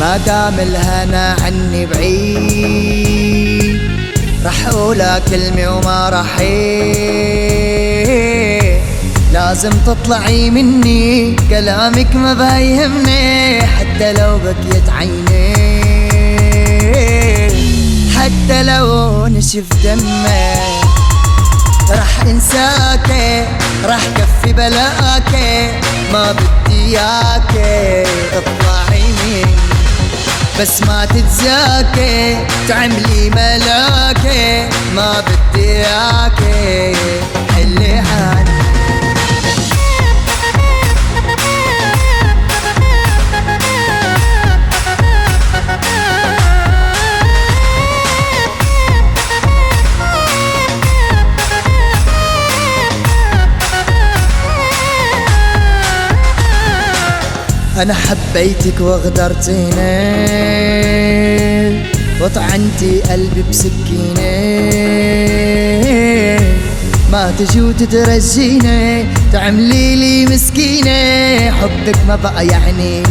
ما دام الهنا عني بعيد رح أقولها كلمة وما رح لازم تطلعي مني، كلامك ما بيهمني حتى لو بكيت عيني، حتى لو نشف دمي رح انساكي، رح كفي بلاكي، ما بدي اياكي اطلعي مني، بس ما تتزاكي تعملي ملاكي، ما بدي اياكي حلي حالي. أنا حبيتك وغدرتيني وطعنتي قلبي بسكينة، ما تجي وتترجيني تعملي لي مسكينة، حبك ما بقى يعني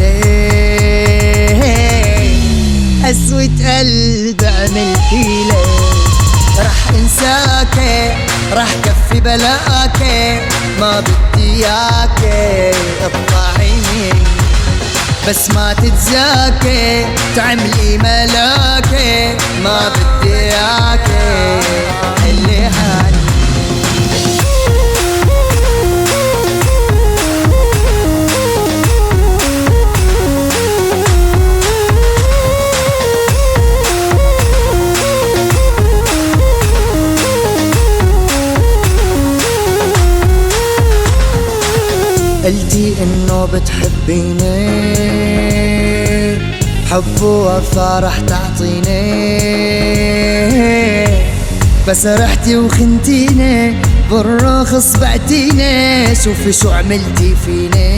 ليه قسوة قلب عملتي لي، رح انساكي رح كفي بلاكي، ما بدي اياكي اطلعي مني، بس ما تتزاكي تعملي ملاكي، ما بدي اياكي اللي حالي. قلتي انه بتحبيني، حب ووفا رح تعطيني، بس رحتي وخنتيني بالرخص بعتيني، شوفي شو عملتي فيني،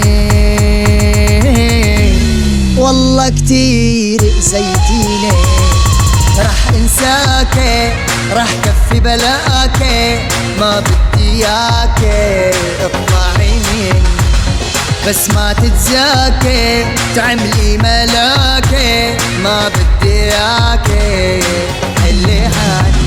والله كتير اذيتيني، رح انساكي رح كفي بلاكي، ما بدي اياكي اطلعي مني، بس ما تتزاكي تعملي ملاكي، ما بدي اياكي اللي حالي.